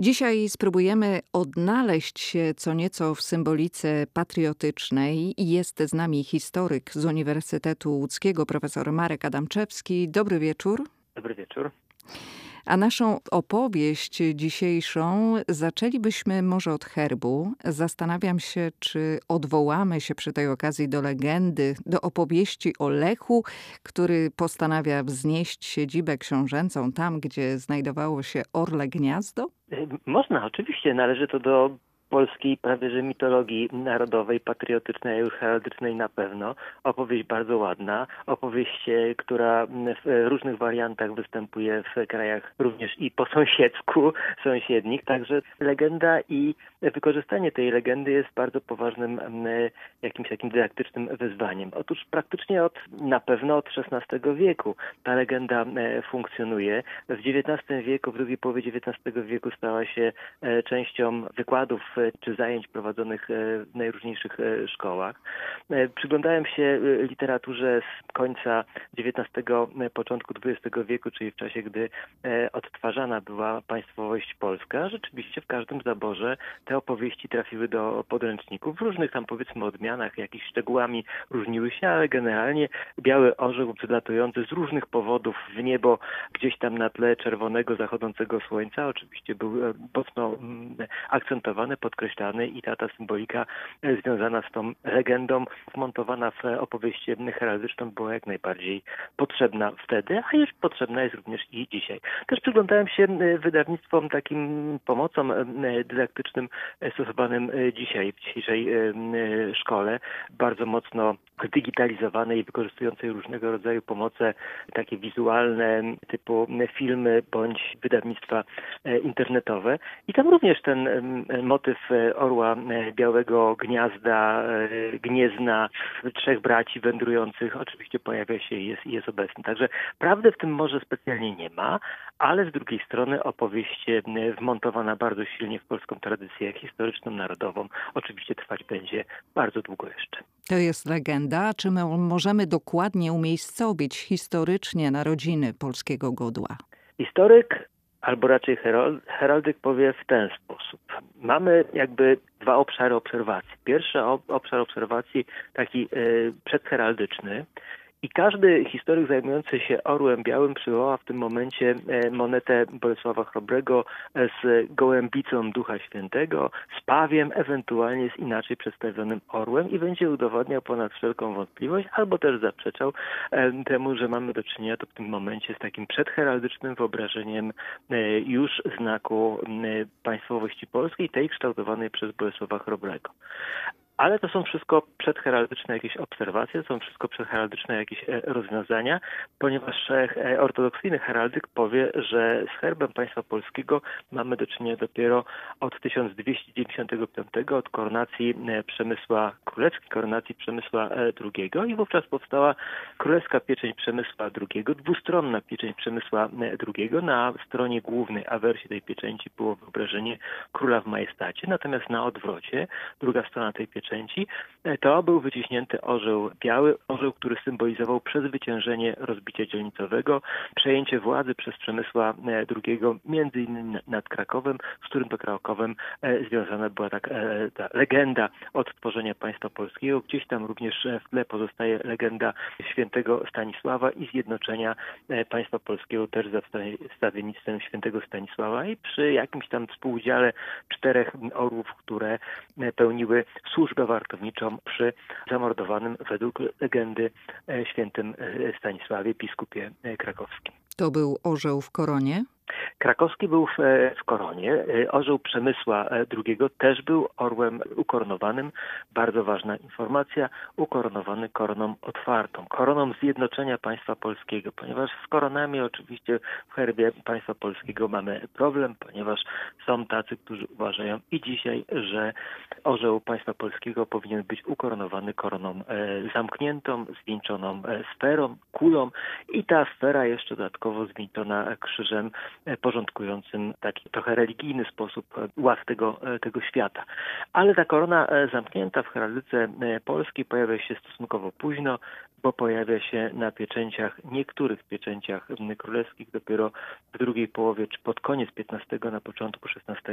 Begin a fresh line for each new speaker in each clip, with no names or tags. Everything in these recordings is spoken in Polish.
Dzisiaj spróbujemy odnaleźć się co nieco w symbolice patriotycznej i jest z nami historyk z Uniwersytetu Łódzkiego, profesor Marek Adamczewski. Dobry wieczór.
Dobry wieczór.
A naszą opowieść dzisiejszą zaczęlibyśmy może od herbu. Zastanawiam się, czy odwołamy się przy tej okazji do legendy, do opowieści o Lechu, który postanawia wznieść siedzibę książęcą tam, gdzie znajdowało się orle gniazdo?
Można, oczywiście. Należy to do polskiej prawie że mitologii narodowej, patriotycznej, a już heraldycznej na pewno. Opowieść bardzo ładna. Opowieść, która w różnych wariantach występuje w krajach również i po sąsiedzku, sąsiednich. Także legenda i wykorzystanie tej legendy jest bardzo poważnym jakimś takim dydaktycznym wyzwaniem. Otóż praktycznie na pewno od XVI wieku ta legenda funkcjonuje. W XIX wieku, w drugiej połowie XIX wieku stała się częścią wykładów czy zajęć prowadzonych w najróżniejszych szkołach. Przyglądałem się literaturze z końca XIX, początku XX wieku, czyli w czasie, gdy odtwarzana była państwowość polska. Rzeczywiście w każdym zaborze te opowieści trafiły do podręczników. W różnych tam powiedzmy odmianach, jakimiś szczegółami różniły się, ale generalnie biały orzeł przylatujący z różnych powodów w niebo gdzieś tam na tle czerwonego zachodzącego słońca oczywiście był mocno akcentowany, podkreślany i ta symbolika związana z tą legendą wmontowana w opowieść heraldyczną była jak najbardziej potrzebna wtedy, a już potrzebna jest również i dzisiaj. Też przyglądałem się wydawnictwom, takim pomocom dydaktycznym stosowanym dzisiaj, w dzisiejszej szkole, bardzo mocno zdigitalizowanej i wykorzystującej różnego rodzaju pomoce takie wizualne, typu filmy bądź wydawnictwa internetowe. I tam również ten motyw orła białego gniazda, gniezna, trzech braci wędrujących oczywiście pojawia się i jest obecny. Także prawdy w tym może specjalnie nie ma, ale z drugiej strony opowieść wmontowana bardzo silnie w polską tradycję historyczną, narodową oczywiście trwać będzie bardzo długo jeszcze.
To jest legenda. Czy my możemy dokładnie umiejscowić historycznie narodziny polskiego godła?
Historyk, albo raczej heraldyk powie w ten sposób. Mamy jakby dwa obszary obserwacji. Pierwszy obszar obserwacji taki przedheraldyczny. I każdy historyk zajmujący się orłem białym przywoła w tym momencie monetę Bolesława Chrobrego z gołębicą Ducha Świętego, z pawiem, ewentualnie z inaczej przedstawionym orłem i będzie udowadniał ponad wszelką wątpliwość, albo też zaprzeczał temu, że mamy do czynienia w tym momencie z takim przedheraldycznym wyobrażeniem już znaku państwowości polskiej, tej kształtowanej przez Bolesława Chrobrego. Ale to są wszystko przedheraldyczne jakieś obserwacje, to są wszystko przedheraldyczne jakieś rozwiązania, ponieważ ortodoksyjny heraldyk powie, że z herbem państwa polskiego mamy do czynienia dopiero od 1295, od koronacji Przemysła, królewskiej koronacji Przemysła II i wówczas powstała królewska pieczęć Przemysła II, dwustronna pieczęć Przemysła II. Na stronie głównej awersji tej pieczęci było wyobrażenie króla w majestacie, natomiast na odwrocie, druga strona tej pieczęci, to był wyciśnięty orzeł biały, orzeł, który symbolizował przezwyciężenie rozbicia dzielnicowego, przejęcie władzy przez Przemysła II, między innymi nad Krakowem, z którym to Krakowem związana była ta legenda odtworzenia państwa polskiego. Gdzieś tam również w tle pozostaje legenda świętego Stanisława i zjednoczenia państwa polskiego też za wstawiennictwem świętego Stanisława i przy jakimś tam współudziale 4 orłów, które pełniły służbę wartowniczą przy zamordowanym według legendy świętym Stanisławie, biskupie krakowskim.
To był orzeł w koronie?
Krakowski był w koronie. Orzeł Przemysła II też był orłem ukoronowanym. Bardzo ważna informacja. Ukoronowany koroną otwartą. Koroną zjednoczenia państwa polskiego. Ponieważ z koronami oczywiście w herbie państwa polskiego mamy problem, ponieważ są tacy, którzy uważają i dzisiaj, że orzeł państwa polskiego powinien być ukoronowany koroną zamkniętą, zwieńczoną sferą, kulą i ta sfera jeszcze dodatkowo zwieńczona krzyżem porządkującym taki trochę religijny sposób ład tego świata. Ale ta korona zamknięta w heraldyce polskiej pojawia się stosunkowo późno, bo pojawia się na pieczęciach, niektórych pieczęciach królewskich dopiero w drugiej połowie, czy pod koniec XV, na początku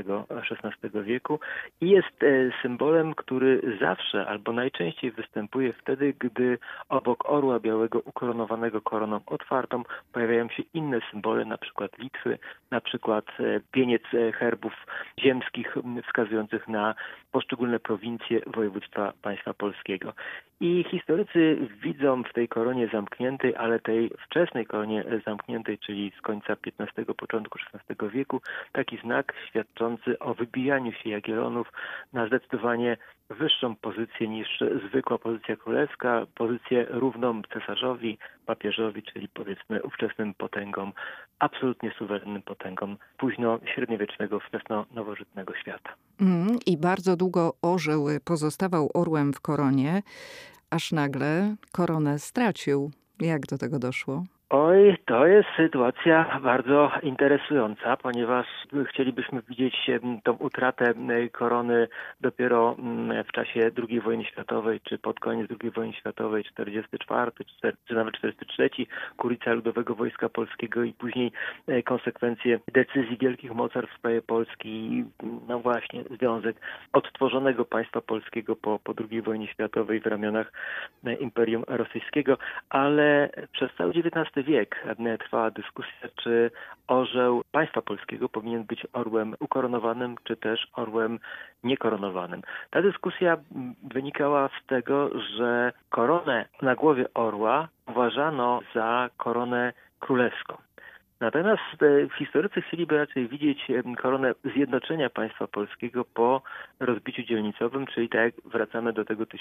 XVI wieku i jest symbolem, który zawsze albo najczęściej występuje wtedy, gdy obok orła białego ukoronowanego koroną otwartą pojawiają się inne symbole, na przykład Litwy, na przykład wieniec herbów ziemskich wskazujących na poszczególne prowincje województwa państwa polskiego. I historycy widzą w tej koronie zamkniętej, ale tej wczesnej koronie zamkniętej, czyli z końca XV, początku XVI wieku, taki znak świadczący o wybijaniu się Jagiellonów na zdecydowanie wyższą pozycję niż zwykła pozycja królewska, pozycję równą cesarzowi, papieżowi, czyli powiedzmy ówczesnym potęgom, absolutnie suwerennym potęgom późno-średniowiecznego, wczesno-nowożytnego świata.
I bardzo długo orzeł pozostawał orłem w koronie, aż nagle koronę stracił. Jak do tego doszło?
Oj, to jest sytuacja bardzo interesująca, ponieważ chcielibyśmy widzieć tą utratę korony dopiero w czasie II wojny światowej, czy pod koniec II wojny światowej, 44, czy nawet 43, kurica Ludowego Wojska Polskiego i później konsekwencje decyzji wielkich mocarstw w sprawie Polski, no właśnie związek odtworzonego państwa polskiego po II wojnie światowej w ramionach Imperium Rosyjskiego, ale przez cały XIX wiek trwała dyskusja, czy orzeł państwa polskiego powinien być orłem ukoronowanym, czy też orłem niekoronowanym. Ta dyskusja wynikała z tego, że koronę na głowie orła uważano za koronę królewską. Natomiast historycy chcieliby raczej widzieć koronę zjednoczenia państwa polskiego po rozbiciu dzielnicowym, czyli tak jak wracamy do tego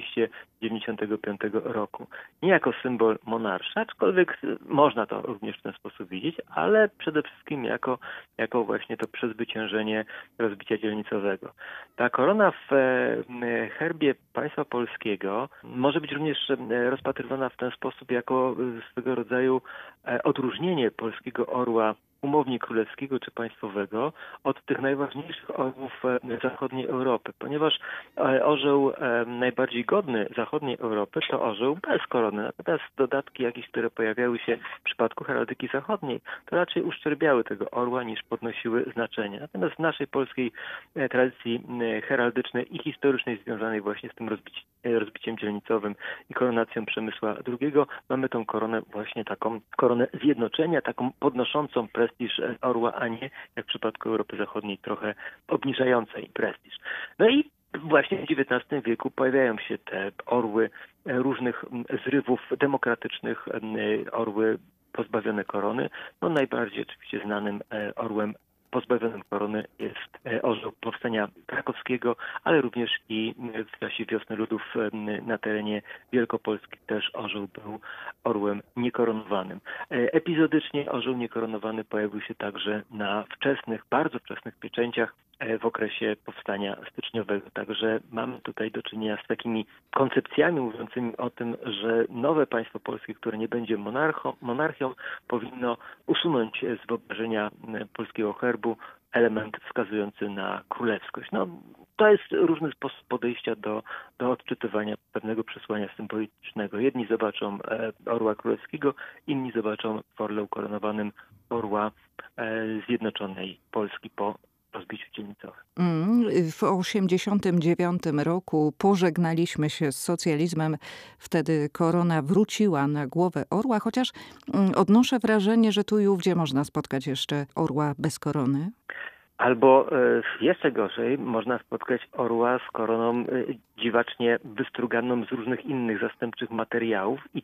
1295 roku. Nie jako symbol monarcha, aczkolwiek można to również w ten sposób widzieć, ale przede wszystkim jako właśnie to przezwyciężenie rozbicia dzielnicowego. Ta korona w herbie państwa polskiego może być również rozpatrywana w ten sposób jako swego rodzaju odróżnienie polskiego orła umownie królewskiego czy państwowego od tych najważniejszych orłów zachodniej Europy, ponieważ orzeł najbardziej godny zachodniej Europy to orzeł bez korony, natomiast dodatki jakieś, które pojawiały się w przypadku heraldyki zachodniej, to raczej uszczerbiały tego orła niż podnosiły znaczenie. Natomiast w naszej polskiej tradycji heraldycznej i historycznej związanej właśnie z tym rozbiciem dzielnicowym i koronacją Przemysła II mamy tą koronę właśnie taką koronę zjednoczenia, taką podnoszącą prestiż orła, a nie jak w przypadku Europy Zachodniej trochę obniżającej prestiż. No i właśnie w XIX wieku pojawiają się te orły różnych zrywów demokratycznych, orły pozbawione korony. No najbardziej oczywiście znanym orłem pozbawionym korony jest orzeł Powstania Krakowskiego, ale również i w czasie Wiosny Ludów na terenie Wielkopolski też orzeł był orłem niekoronowanym. Epizodycznie orzeł niekoronowany pojawił się także na wczesnych, bardzo wczesnych pieczęciach w okresie powstania styczniowego. Także mamy tutaj do czynienia z takimi koncepcjami mówiącymi o tym, że nowe państwo polskie, które nie będzie monarchią, powinno usunąć z wyobrażenia polskiego herbu element wskazujący na królewskość. No, to jest różny sposób podejścia do odczytywania pewnego przesłania symbolicznego. Jedni zobaczą orła królewskiego, inni zobaczą w orle ukoronowanym orła zjednoczonej Polski po rozbiciu dzielnicowym.
W 1989 roku pożegnaliśmy się z socjalizmem. Wtedy korona wróciła na głowę orła, chociaż odnoszę wrażenie, że tu i ówdzie można spotkać jeszcze orła bez korony.
Albo jeszcze gorzej, można spotkać orła z koroną dziwacznie wystruganą z różnych innych zastępczych materiałów i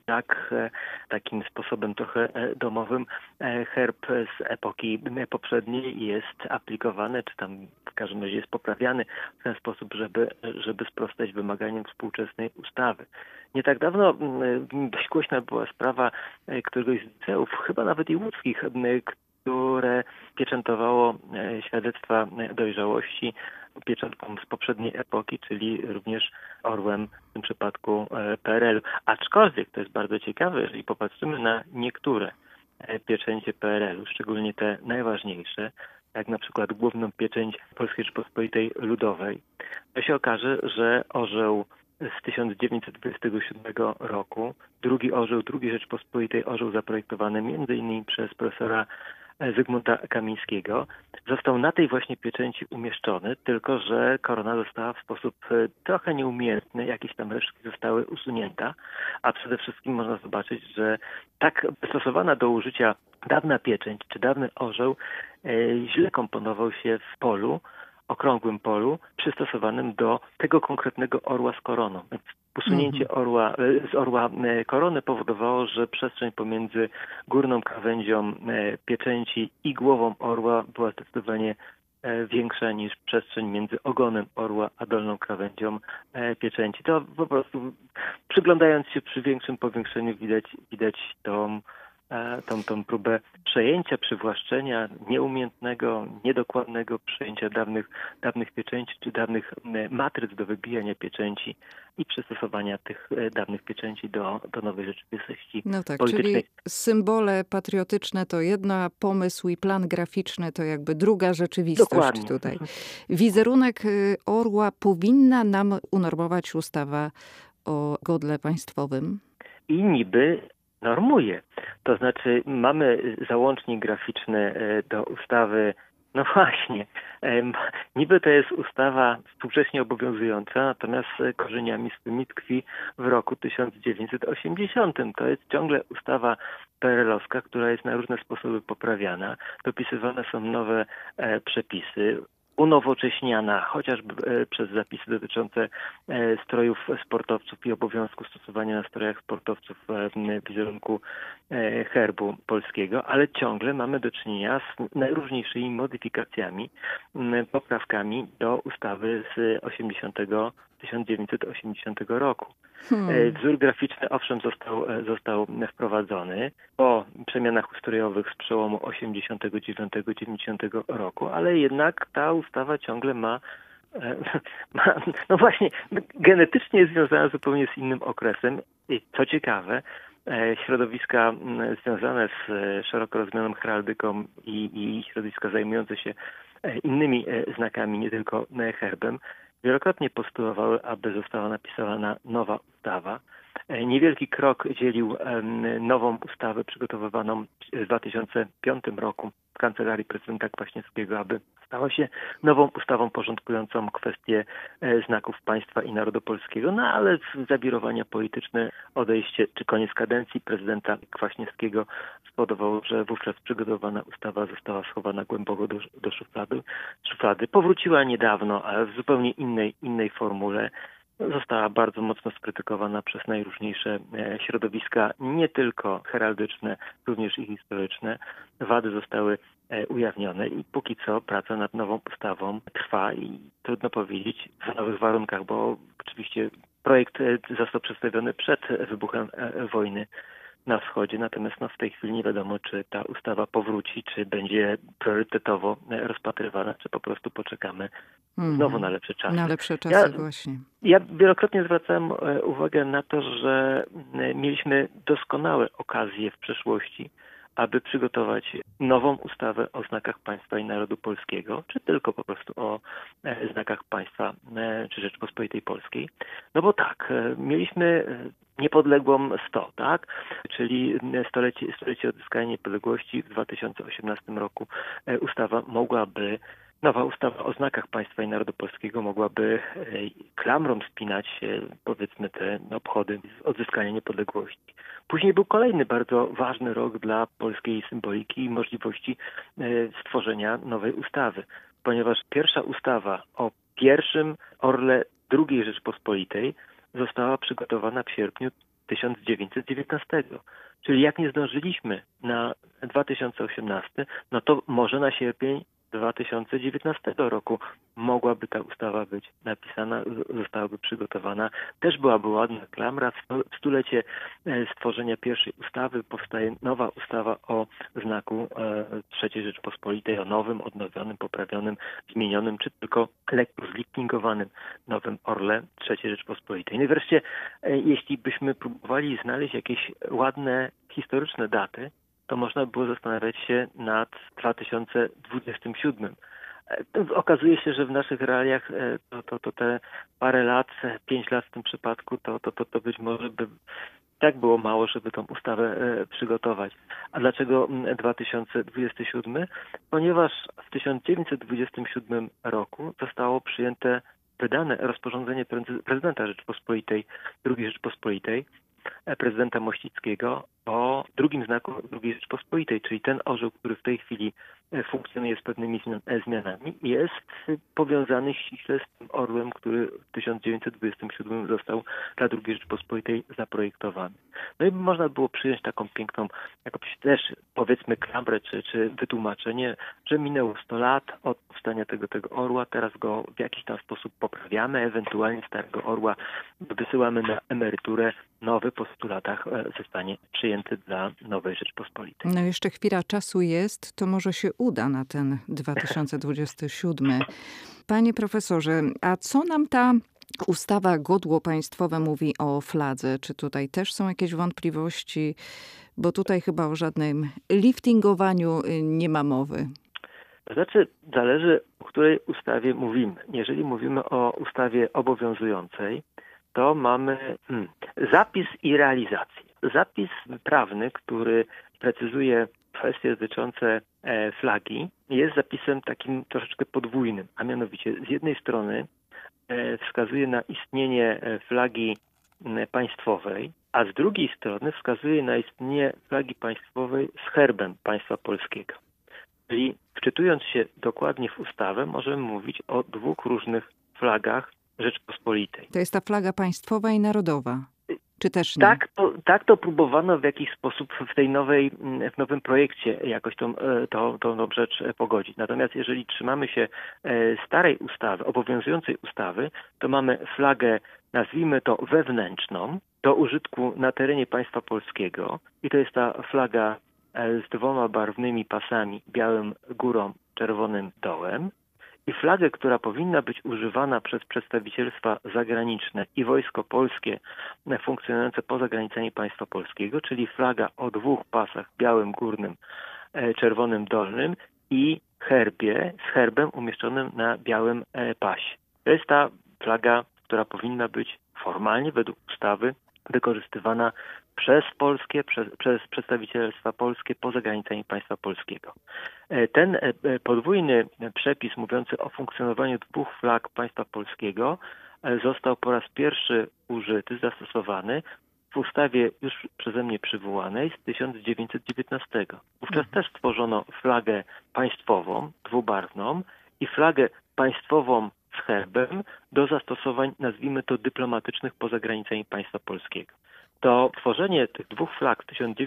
takim sposobem trochę domowym herb z epoki poprzedniej jest aplikowany, czy tam w każdym razie jest poprawiany w ten sposób, żeby sprostać wymaganiom współczesnej ustawy. Nie tak dawno dość głośna była sprawa któregoś z liceów, chyba nawet i łódzkich, które pieczętowało świadectwa dojrzałości pieczątką z poprzedniej epoki, czyli również orłem w tym przypadku PRL. Aczkolwiek to jest bardzo ciekawe, jeżeli popatrzymy na niektóre pieczęcie PRL-u, szczególnie te najważniejsze, jak na przykład główną pieczęć Polskiej Rzeczypospolitej Ludowej, to się okaże, że orzeł z 1927 roku, drugi orzeł II Rzeczypospolitej, orzeł zaprojektowany m.in. przez profesora Zygmunta Kamińskiego, został na tej właśnie pieczęci umieszczony, tylko że korona została w sposób trochę nieumiejętny, jakieś tam resztki zostały usunięte, a przede wszystkim można zobaczyć, że tak stosowana do użycia dawna pieczęć czy dawny orzeł źle komponował się w polu, okrągłym polu, przystosowanym do tego konkretnego orła z koroną. Więc usunięcie z orła korony powodowało, że przestrzeń pomiędzy górną krawędzią pieczęci i głową orła była zdecydowanie większa niż przestrzeń między ogonem orła a dolną krawędzią pieczęci. To po prostu przyglądając się przy większym powiększeniu widać tą próbę przejęcia, przywłaszczenia, nieumiejętnego, niedokładnego przejęcia dawnych pieczęci czy dawnych matryc do wybijania pieczęci i przystosowania tych dawnych pieczęci do nowej rzeczywistości
No tak,
politycznej.
czyli symbole patriotyczne to jedno, a pomysł i plan graficzny to jakby druga rzeczywistość.
Dokładnie.
Tutaj. Wizerunek orła powinna nam unormować ustawa o godle państwowym?
I niby normuje. To znaczy mamy załącznik graficzny do ustawy, no właśnie, niby to jest ustawa współcześnie obowiązująca, natomiast korzeniami swymi tkwi w roku 1980. To jest ciągle ustawa PRL-owska, która jest na różne sposoby poprawiana. Dopisywane są nowe przepisy, unowocześniana chociażby przez zapisy dotyczące strojów sportowców i obowiązku stosowania na strojach sportowców wizerunku herbu polskiego, ale ciągle mamy do czynienia z najróżniejszymi modyfikacjami, poprawkami do ustawy z 1980 roku. Wzór graficzny owszem został wprowadzony po przemianach ustrojowych z przełomu 89-90 roku, ale jednak ta ustawa ciągle ma no właśnie, genetycznie jest związana zupełnie z innym okresem. I co ciekawe, środowiska związane z szeroko rozumianą heraldyką i środowiska zajmujące się innymi znakami, nie tylko herbem, wielokrotnie postulowały, aby została napisana nowa ustawa. Niewielki krok dzielił nową ustawę przygotowywaną w 2005 roku w Kancelarii Prezydenta Kwaśniewskiego, aby stała się nową ustawą porządkującą kwestie znaków państwa i narodu polskiego. No ale zawirowania polityczne, odejście czy koniec kadencji prezydenta Kwaśniewskiego spowodowało, że wówczas przygotowana ustawa została schowana głęboko do szuflady. Powróciła niedawno, ale w zupełnie innej formule. Została bardzo mocno skrytykowana przez najróżniejsze środowiska, nie tylko heraldyczne, również i historyczne. Wady zostały ujawnione i póki co praca nad nową ustawą trwa i trudno powiedzieć w nowych warunkach, bo oczywiście projekt został przedstawiony przed wybuchem wojny na wschodzie, natomiast w tej chwili nie wiadomo, czy ta ustawa powróci, czy będzie priorytetowo rozpatrywana, czy po prostu poczekamy znowu na lepsze czasy.
Na lepsze czasy właśnie.
Ja wielokrotnie zwracałem uwagę na to, że mieliśmy doskonałe okazje w przeszłości, aby przygotować nową ustawę o znakach państwa i narodu polskiego, czy tylko po prostu o znakach państwa czy Rzeczypospolitej Polskiej. No bo tak, mieliśmy niepodległą 100, tak? Czyli stolecie odzyskania niepodległości w 2018 roku nowa ustawa o znakach państwa i narodu polskiego mogłaby klamrą spinać, powiedzmy, te obchody odzyskania niepodległości. Później był kolejny bardzo ważny rok dla polskiej symboliki i możliwości stworzenia nowej ustawy, ponieważ pierwsza ustawa o pierwszym orle II Rzeczypospolitej została przygotowana w sierpniu 1919. Czyli jak nie zdążyliśmy na 2018, no to może na sierpień 2019 roku mogłaby ta ustawa być napisana, zostałaby przygotowana. Też byłaby ładna klamra. W stulecie stworzenia pierwszej ustawy powstaje nowa ustawa o znaku III Rzeczypospolitej, o nowym, odnowionym, poprawionym, zmienionym, czy tylko lekko zliftingowanym nowym orle III Rzeczypospolitej. No i wreszcie, jeśli byśmy próbowali znaleźć jakieś ładne, historyczne daty, to można było zastanawiać się nad 2027. Okazuje się, że w naszych realiach to te parę lat, 5 lat w tym przypadku, to być może by tak było mało, żeby tą ustawę przygotować. A dlaczego 2027? Ponieważ w 1927 roku zostało przyjęte, wydane rozporządzenie prezydenta Rzeczypospolitej, II Rzeczypospolitej, prezydenta Mościckiego o drugim znaku II Rzeczypospolitej, czyli ten orzeł, który w tej chwili funkcjonuje z pewnymi zmianami, jest powiązany ściśle z tym orłem, który w 1927 został dla II Rzeczypospolitej zaprojektowany. No i można było przyjąć taką piękną, jakąś też powiedzmy klamrę czy wytłumaczenie, że minęło 100 lat od powstania tego orła, teraz go w jakiś tam sposób poprawiamy, ewentualnie starego orła wysyłamy na emeryturę, nowy po 100 latach zostanie przyjęty dla nowej Rzeczpospolitej.
No jeszcze chwila czasu jest, to może się uda na ten 2027. Panie profesorze, a co nam ta ustawa godło państwowe mówi o fladze? Czy tutaj też są jakieś wątpliwości? Bo tutaj chyba o żadnym liftingowaniu nie ma mowy.
To znaczy, zależy, o której ustawie mówimy. Jeżeli mówimy o ustawie obowiązującej, to mamy zapis i realizację. Zapis prawny, który precyzuje kwestie dotyczące flagi, jest zapisem takim troszeczkę podwójnym, a mianowicie z jednej strony wskazuje na istnienie flagi państwowej, a z drugiej strony wskazuje na istnienie flagi państwowej z herbem państwa polskiego. Czyli wczytując się dokładnie w ustawę, możemy mówić o dwóch różnych flagach Rzeczpospolitej.
To jest ta flaga państwowa i narodowa, czy też nie?
Tak to próbowano w jakiś sposób w nowym projekcie jakoś tą rzecz pogodzić. Natomiast jeżeli trzymamy się starej ustawy, obowiązującej ustawy, to mamy flagę, nazwijmy to wewnętrzną, do użytku na terenie państwa polskiego i to jest ta flaga z dwoma barwnymi pasami, białym górą, czerwonym dołem. I flagę, która powinna być używana przez przedstawicielstwa zagraniczne i Wojsko Polskie funkcjonujące poza granicami państwa polskiego, czyli flaga o dwóch pasach, białym górnym, czerwonym dolnym i z herbem umieszczonym na białym pasie. To jest ta flaga, która powinna być formalnie według ustawy wykorzystywana przez przedstawicielstwa polskie poza granicami państwa polskiego. Ten podwójny przepis mówiący o funkcjonowaniu dwóch flag państwa polskiego został po raz pierwszy użyty, zastosowany w ustawie już przeze mnie przywołanej z 1919. Wówczas też stworzono flagę państwową, dwubarwną i flagę państwową z herbem do zastosowań, nazwijmy to, dyplomatycznych poza granicami państwa polskiego. To tworzenie tych dwóch flag w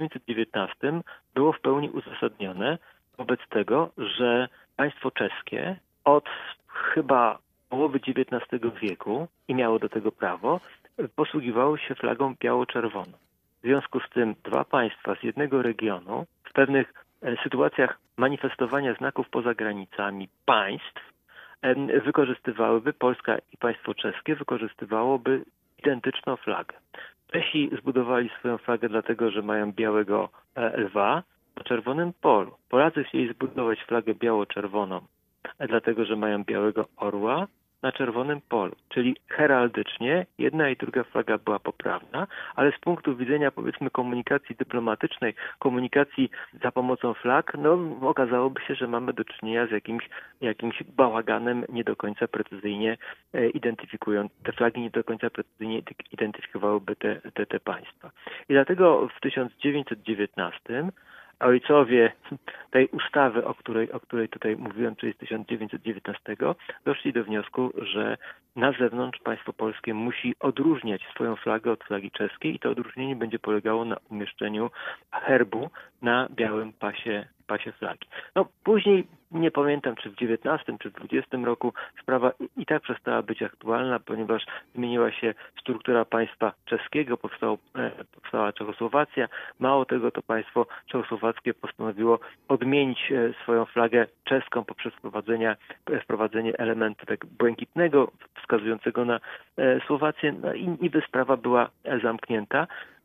1919 było w pełni uzasadnione wobec tego, że państwo czeskie od chyba połowy XIX wieku i miało do tego prawo, posługiwało się flagą biało-czerwoną. W związku z tym dwa państwa z jednego regionu w pewnych sytuacjach manifestowania znaków poza granicami państw wykorzystywałyby, Polska i państwo czeskie wykorzystywałoby identyczną flagę. Czesi zbudowali swoją flagę dlatego, że mają białego lwa na czerwonym polu. Polacy chcieli zbudować flagę biało-czerwoną, dlatego, że mają białego orła na czerwonym polu. Czyli heraldycznie jedna i druga flaga była poprawna, ale z punktu widzenia, powiedzmy, komunikacji dyplomatycznej, komunikacji za pomocą flag, no okazałoby się, że mamy do czynienia z jakimś bałaganem nie do końca precyzyjnie te flagi nie do końca precyzyjnie identyfikowałyby te państwa. I dlatego w 1919 ojcowie tej ustawy, o której tutaj mówiłem, czyli z 1919, doszli do wniosku, że na zewnątrz państwo polskie musi odróżniać swoją flagę od flagi czeskiej i to odróżnienie będzie polegało na umieszczeniu herbu na białym pasie flagi. No później, nie pamiętam czy w 19 czy w 20 roku, sprawa i tak przestała być aktualna, ponieważ zmieniła się struktura państwa czeskiego, powstała Czechosłowacja. Mało tego, to państwo czechosłowackie postanowiło odmienić swoją flagę czeską poprzez wprowadzenie elementu tak błękitnego wskazującego na Słowację. No i niby sprawa była zamknięta.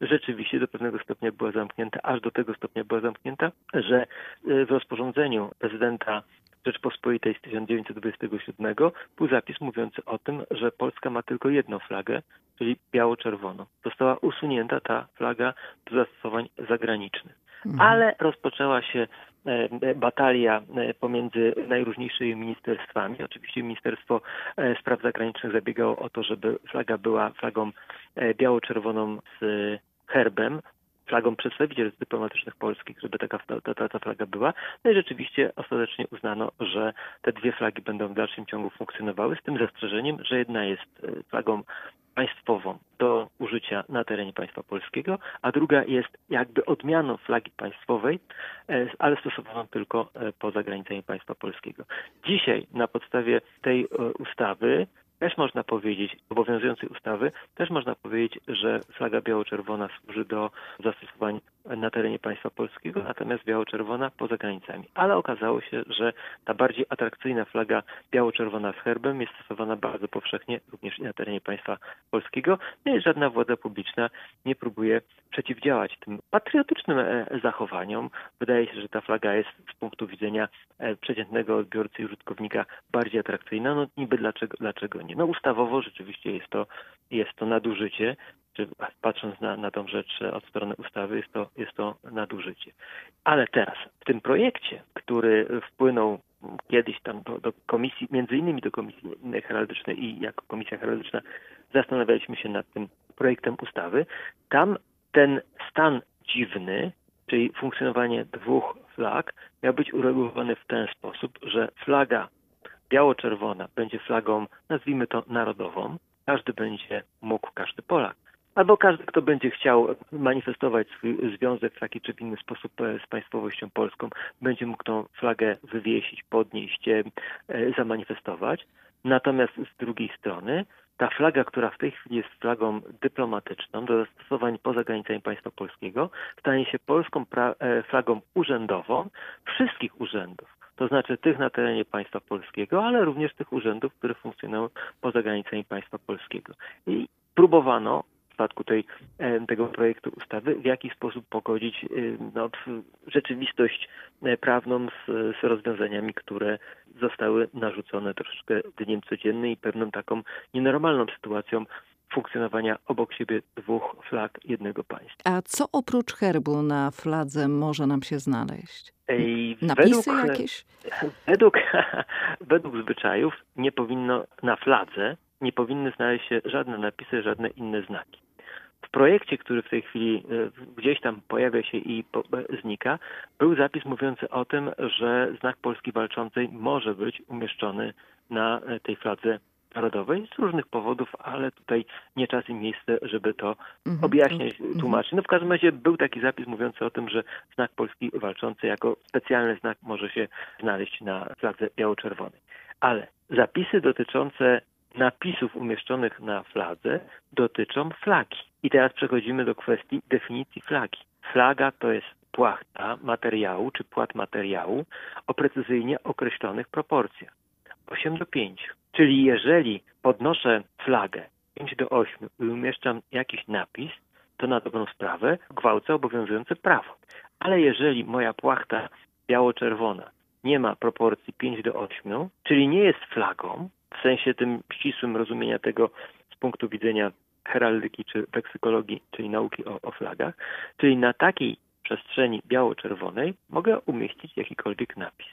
rzeczywiście do pewnego stopnia była zamknięta, aż do tego stopnia była zamknięta, że w rozporządzeniu prezydenta Rzeczpospolitej z 1927 był zapis mówiący o tym, że Polska ma tylko jedną flagę, czyli biało-czerwoną. Została usunięta ta flaga do zastosowań zagranicznych. Ale rozpoczęła się batalia pomiędzy najróżniejszymi ministerstwami. Oczywiście Ministerstwo Spraw Zagranicznych zabiegało o to, żeby flaga była flagą biało-czerwoną z herbem, flagą przedstawicielstw dyplomatycznych polskich, żeby ta flaga była. No i rzeczywiście ostatecznie uznano, że te dwie flagi będą w dalszym ciągu funkcjonowały, z tym zastrzeżeniem, że jedna jest flagą państwową do użycia na terenie państwa polskiego, a druga jest jakby odmianą flagi państwowej, ale stosowaną tylko poza granicami państwa polskiego. Dzisiaj na podstawie tej ustawy też można powiedzieć, obowiązującej ustawy, też można powiedzieć, że flaga biało-czerwona służy do zastosowań na terenie państwa polskiego, natomiast biało-czerwona poza granicami. Ale okazało się, że ta bardziej atrakcyjna flaga biało-czerwona z herbem jest stosowana bardzo powszechnie również na terenie państwa polskiego. No i żadna władza publiczna nie próbuje przeciwdziałać tym patriotycznym zachowaniom. Wydaje się, że ta flaga jest z punktu widzenia przeciętnego odbiorcy i użytkownika bardziej atrakcyjna. No niby dlaczego nie? No ustawowo rzeczywiście jest to nadużycie, czy patrząc na tą rzecz od strony ustawy jest to nadużycie. Ale teraz w tym projekcie, który wpłynął kiedyś tam do komisji, między innymi do Komisji Heraldycznej i jako Komisja Heraldyczna zastanawialiśmy się nad tym projektem ustawy, tam ten stan dziwny, czyli funkcjonowanie dwóch flag, miał być uregulowany w ten sposób, że flaga biało-czerwona będzie flagą, nazwijmy to narodową. Każdy Polak, albo każdy, kto będzie chciał manifestować swój związek w taki czy inny sposób z państwowością polską, będzie mógł tą flagę wywiesić, podnieść, zamanifestować. Natomiast z drugiej strony ta flaga, która w tej chwili jest flagą dyplomatyczną do zastosowań poza granicami państwa polskiego, stanie się polską flagą urzędową wszystkich urzędów. To znaczy tych na terenie państwa polskiego, ale również tych urzędów, które funkcjonują poza granicami państwa polskiego. I próbowano w przypadku tego projektu ustawy w jakiś sposób pogodzić rzeczywistość prawną z rozwiązaniami, które zostały narzucone troszeczkę dniem codziennym i pewną taką nienormalną sytuacją funkcjonowania obok siebie dwóch flag jednego państwa.
A co oprócz herbu na fladze może nam się znaleźć? Napisy jakieś?
Według zwyczajów na fladze nie powinny znaleźć się żadne napisy, żadne inne znaki. W projekcie, który w tej chwili gdzieś tam pojawia się i znika, był zapis mówiący o tym, że znak Polski Walczącej może być umieszczony na tej fladze narodowej z różnych powodów, ale tutaj nie czas i miejsce, żeby to objaśniać, tłumaczyć. No w każdym razie był taki zapis mówiący o tym, że znak Polski Walczącej jako specjalny znak może się znaleźć na fladze biało-czerwonej. Ale zapisy dotyczące napisów umieszczonych na fladze dotyczą flagi. I teraz przechodzimy do kwestii definicji flagi. Flaga to jest płachta materiału, czy płat materiału o precyzyjnie określonych proporcjach. 8:5. Czyli jeżeli podnoszę flagę 5:8 i umieszczam jakiś napis, to na dobrą sprawę gwałcę obowiązujące prawo. Ale jeżeli moja płachta biało-czerwona nie ma proporcji 5:8, czyli nie jest flagą, w sensie tym ścisłym rozumienia tego z punktu widzenia heraldyki czy leksykologii, czyli nauki o flagach, czyli na takiej przestrzeni biało-czerwonej mogę umieścić jakikolwiek napis.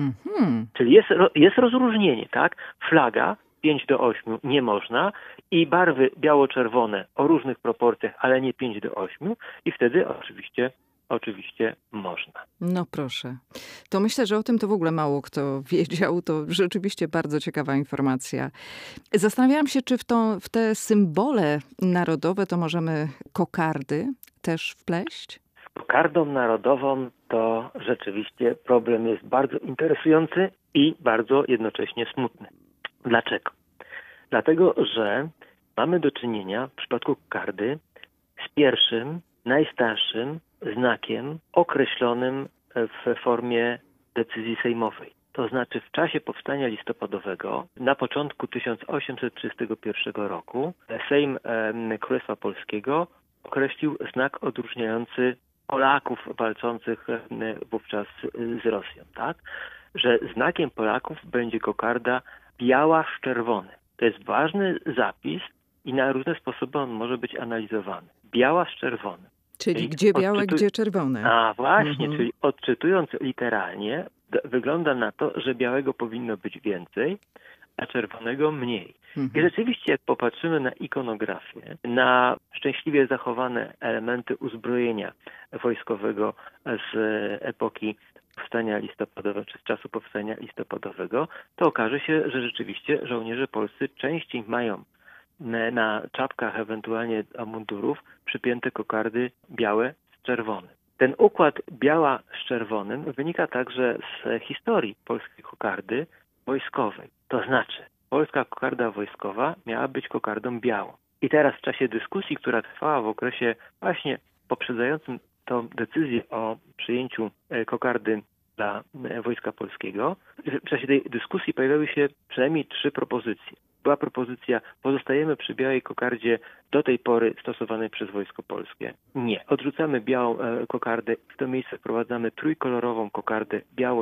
Czyli jest rozróżnienie, tak? Flaga 5:8 nie można i barwy biało-czerwone o różnych proporcjach, ale nie 5:8 i wtedy oczywiście można.
No proszę. To myślę, że o tym to w ogóle mało kto wiedział. To rzeczywiście bardzo ciekawa informacja. Zastanawiałam się, czy w te symbole narodowe to możemy kokardy też wpleść?
Z kokardą narodową to rzeczywiście problem jest bardzo interesujący i bardzo jednocześnie smutny. Dlaczego? Dlatego, że mamy do czynienia w przypadku kokardy z pierwszym, najstarszym znakiem określonym w formie decyzji sejmowej. To znaczy w czasie powstania listopadowego, na początku 1831 roku, Sejm Królestwa Polskiego określił znak odróżniający Polaków walczących wówczas z Rosją, tak? Że znakiem Polaków będzie kokarda biała z czerwonym. To jest ważny zapis i na różne sposoby on może być analizowany. Biała z czerwonym.
Czyli gdzie białe, gdzie czerwone.
A właśnie, czyli odczytując literalnie, wygląda na to, że białego powinno być więcej, a czerwonego mniej. I rzeczywiście, jak popatrzymy na ikonografię, na szczęśliwie zachowane elementy uzbrojenia wojskowego z epoki powstania listopadowego, czy z czasu powstania listopadowego, to okaże się, że rzeczywiście żołnierze polscy częściej mają na czapkach, ewentualnie mundurów, przypięte kokardy białe z czerwonym. Ten układ biała z czerwonym wynika także z historii polskiej kokardy wojskowej. To znaczy, polska kokarda wojskowa miała być kokardą białą. I teraz w czasie dyskusji, która trwała w okresie właśnie poprzedzającym tą decyzję o przyjęciu kokardy dla Wojska Polskiego, w czasie tej dyskusji pojawiały się przynajmniej 3 propozycje. Była propozycja, pozostajemy przy białej kokardzie do tej pory stosowanej przez Wojsko Polskie. Nie. Odrzucamy białą kokardę i w to miejsce wprowadzamy trójkolorową kokardę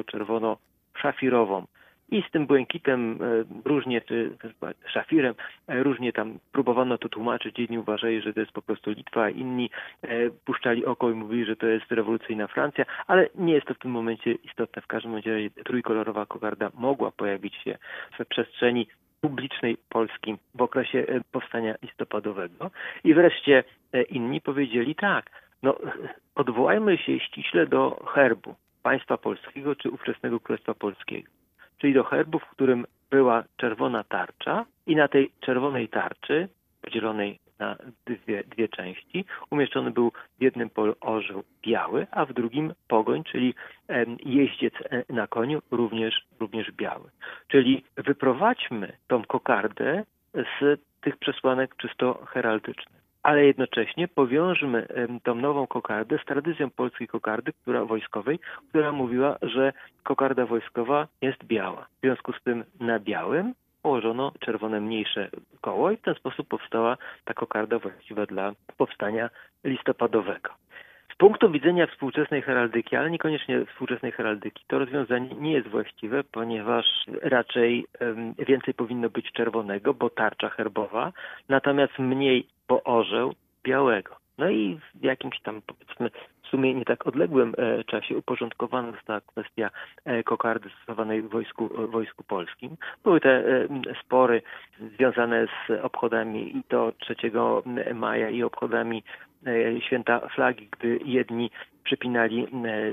biało-czerwono-szafirową. I z tym błękitem różnie, czy szafirem, różnie tam próbowano to tłumaczyć. Jedni uważali, że to jest po prostu Litwa, a inni puszczali oko i mówili, że to jest rewolucyjna Francja, ale nie jest to w tym momencie istotne. W każdym razie trójkolorowa kokarda mogła pojawić się w przestrzeni publicznej Polski w okresie powstania listopadowego. I wreszcie inni powiedzieli tak, no odwołajmy się ściśle do herbu państwa polskiego czy ówczesnego Królestwa Polskiego. Czyli do herbu, w którym była czerwona tarcza i na tej czerwonej tarczy, podzielonej na dwie części, umieszczony był w jednym polu orzeł biały, a w drugim pogoń, czyli jeździec na koniu, również biały. Czyli wyprowadźmy tą kokardę z tych przesłanek czysto heraldycznych. Ale jednocześnie powiążmy tą nową kokardę z tradycją polskiej kokardy, wojskowej, która mówiła, że kokarda wojskowa jest biała. W związku z tym na białym położono czerwone mniejsze koło i w ten sposób powstała ta kokarda właściwa dla powstania listopadowego. Z punktu widzenia współczesnej heraldyki, ale niekoniecznie współczesnej heraldyki, to rozwiązanie nie jest właściwe, ponieważ raczej więcej powinno być czerwonego, bo tarcza herbowa, natomiast mniej, bo orzeł białego. No i w jakimś tam, powiedzmy, w sumie nie tak odległym czasie uporządkowana została kwestia kokardy stosowanej w wojsku polskim. Były te spory związane z obchodami i to 3 maja i obchodami święta flagi, gdy jedni przypinali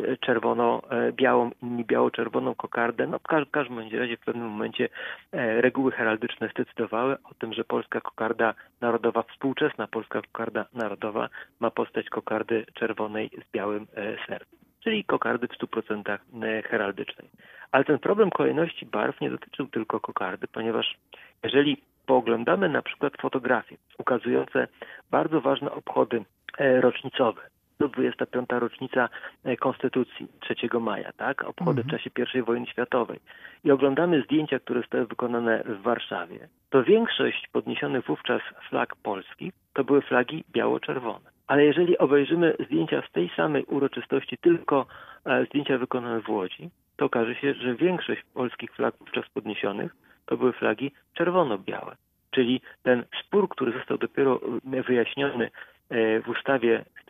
czerwono-białą, inni biało-czerwoną kokardę. No w każdym razie w pewnym momencie reguły heraldyczne zdecydowały o tym, że polska kokarda narodowa, współczesna polska kokarda narodowa ma postać kokardy czerwonej z białym serdem, czyli kokardy w 100% heraldycznej. Ale ten problem kolejności barw nie dotyczył tylko kokardy, ponieważ jeżeli pooglądamy na przykład fotografie ukazujące bardzo ważne obchody rocznicowe, 25. rocznica Konstytucji 3 maja, tak? Obchody w czasie I wojny światowej. I oglądamy zdjęcia, które zostały wykonane w Warszawie, to większość podniesionych wówczas flag polskich to były flagi biało-czerwone. Ale jeżeli obejrzymy zdjęcia z tej samej uroczystości, tylko zdjęcia wykonane w Łodzi, to okaże się, że większość polskich flag wówczas podniesionych to były flagi czerwono-białe. Czyli ten spór, który został dopiero wyjaśniony w ustawie z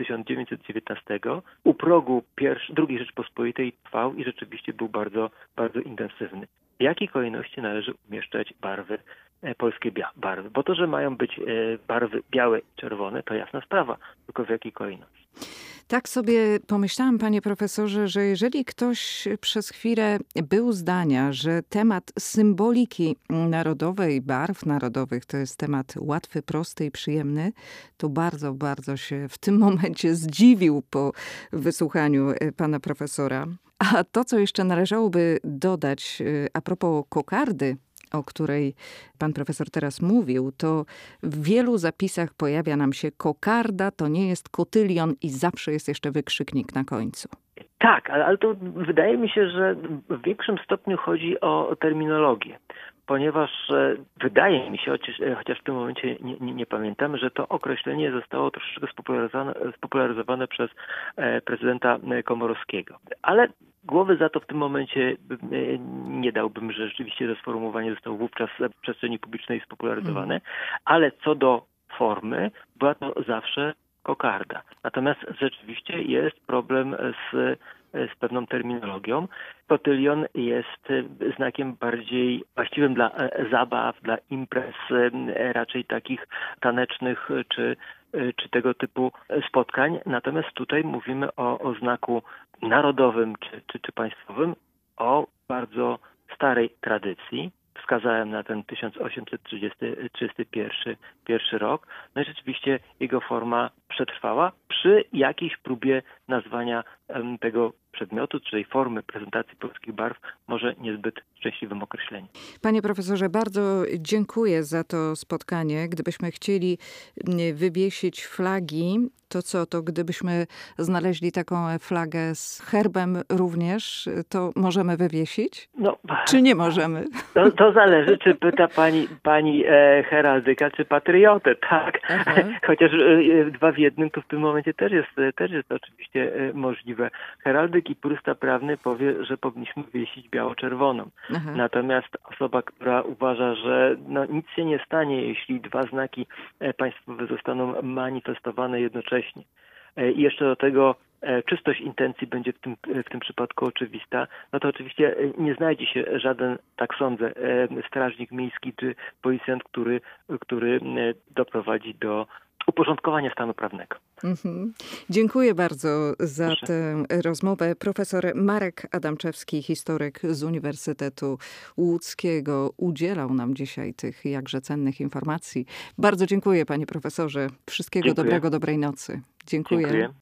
1919 u progu II Rzeczpospolitej trwał i rzeczywiście był bardzo, bardzo intensywny. W jakiej kolejności należy umieszczać barwy, polskie barwy? Bo to, że mają być barwy białe i czerwone, to jasna sprawa, tylko w jakiej kolejności?
Tak sobie pomyślałam, panie profesorze, że jeżeli ktoś przez chwilę był zdania, że temat symboliki narodowej, barw narodowych to jest temat łatwy, prosty i przyjemny, to bardzo, bardzo się w tym momencie zdziwił po wysłuchaniu pana profesora. A to, co jeszcze należałoby dodać a propos kokardy, o której pan profesor teraz mówił, to w wielu zapisach pojawia nam się kokarda, to nie jest kotylion i zawsze jest jeszcze wykrzyknik na końcu.
Tak, ale to wydaje mi się, że w większym stopniu chodzi o terminologię, ponieważ wydaje mi się, chociaż w tym momencie nie pamiętam, że to określenie zostało troszeczkę spopularyzowane przez prezydenta Komorowskiego. Ale głowy za to w tym momencie nie dałbym, że rzeczywiście to sformułowanie zostało wówczas w przestrzeni publicznej spopularyzowane, ale co do formy, była to zawsze kokarda. Natomiast rzeczywiście jest problem z pewną terminologią. Kotylion jest znakiem bardziej właściwym dla zabaw, dla imprez, raczej takich tanecznych czy tego typu spotkań. Natomiast tutaj mówimy o znaku narodowym czy państwowym, o bardzo starej tradycji. Wskazałem na ten 1831 rok. No i rzeczywiście jego forma przetrwała przy jakiejś próbie nazwania tego przedmiotu, czy tej formy prezentacji polskich barw, może niezbyt szczęśliwym określeniem.
Panie profesorze, bardzo dziękuję za to spotkanie. Gdybyśmy chcieli wywiesić flagi, to co, to gdybyśmy znaleźli taką flagę z herbem również, to możemy wywiesić?
No,
czy nie możemy?
To zależy, czy pyta pani heraldyka, czy patriotę, tak? Aha. Chociaż dwa w jednym, to w tym momencie też jest oczywiście możliwe. Heraldyk i purysta prawny powie, że powinniśmy wywiesić biało-czerwoną. Aha. Natomiast osoba, która uważa, że nic się nie stanie, jeśli dwa znaki państwowe zostaną manifestowane jednocześnie. I jeszcze do tego czystość intencji będzie w tym przypadku oczywista, no to oczywiście nie znajdzie się żaden, tak sądzę, strażnik miejski czy policjant, który doprowadzi do uporządkowania stanu prawnego.
Dziękuję bardzo za tę rozmowę. Profesor Marek Adamczewski, historyk z Uniwersytetu Łódzkiego, udzielał nam dzisiaj tych jakże cennych informacji. Bardzo dziękuję, panie profesorze. Wszystkiego dobrego, dobrej nocy. Dziękuję.